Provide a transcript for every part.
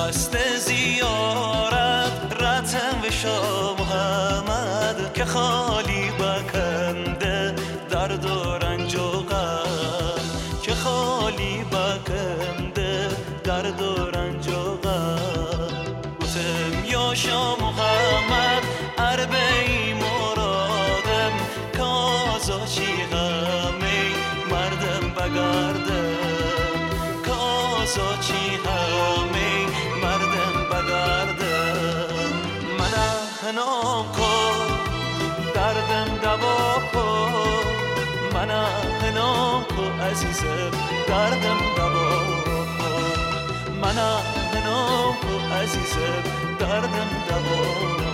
قصد زیارت رفتم به شاه محمد که خالی بکنده درد و رنج و غم، که خالی بکنده درد و رنج و غم. گفتم یا شاه محمد اربعی مرادم کازا چی غمی مردم بگردم، کازا چی غمی مردم بگردم. من احنام کن دردم دوا کن، من احنام کن عزیزم دردم دوا کن، من احنام کن عزیزم دردم دوا کن.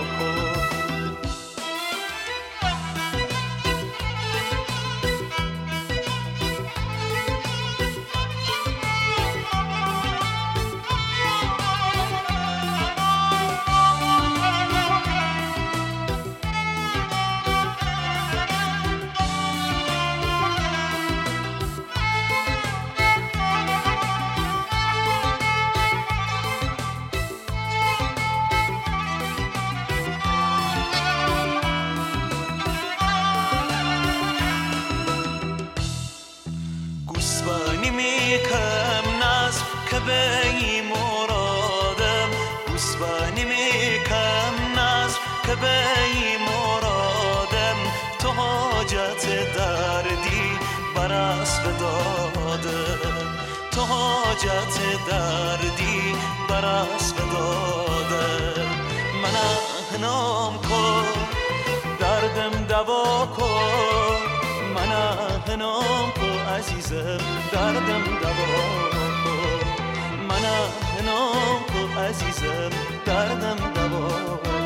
گوسبانی میکم ناز که بی مرادم، گوسبانی میکم ناز که بی مرادم. تو حاجت دردی بر اسب دادم، تو حاجت دردی بر اسب دادم. من احنام کن دردم دوا کن، من احنام کن عزیزم دردم دوا کن، من احنام کن عزیزم دردم دوا کن.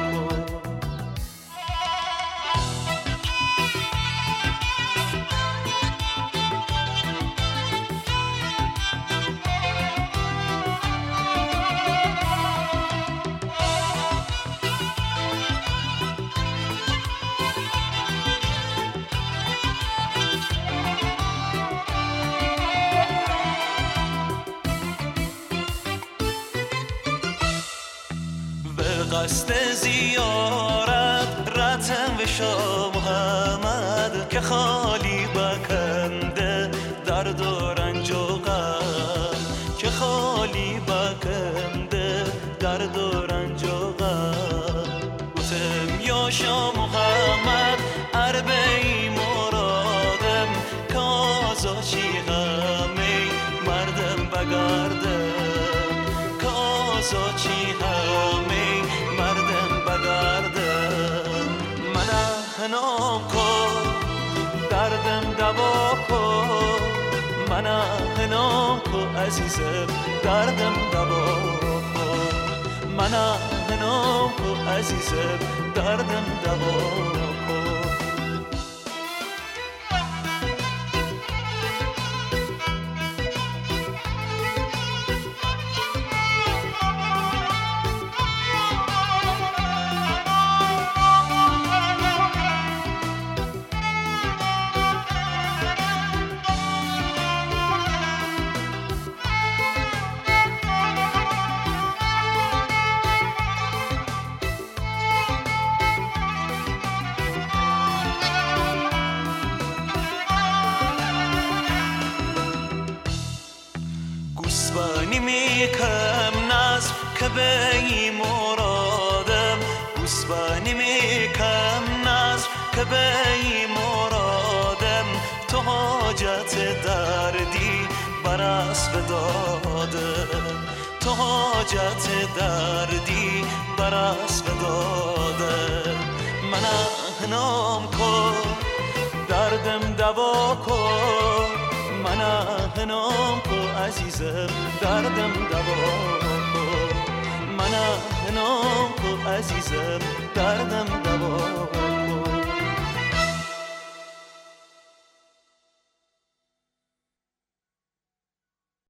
قصد زیارت رفتم به شاه محمد که خالی بکنده درد و رنج و غم، که خالی بکنده درد و رنج و غم. گفتم یا شاه محمد اربعی مرادم کازا چی غمی مردم بگردم، کازا چی غمی مردم بگردم. من احنام کن دردم دوا کن، من احنام کن عزیزم دردم دوا کن، من احنام کن عزیزم دردم دوا کن. گوسبانی میکم ناز که بی مرادم، گوسبانی میکم ناز که بی مرادم. تو حاجت دردی بر اسب دادم، تو حاجت دردی بر اسب دادم. من احنام کن دردم دوا کن، من احنام کن عزیزم دردم دوا کن، من احنام کن عزیزم دردم دوا کن.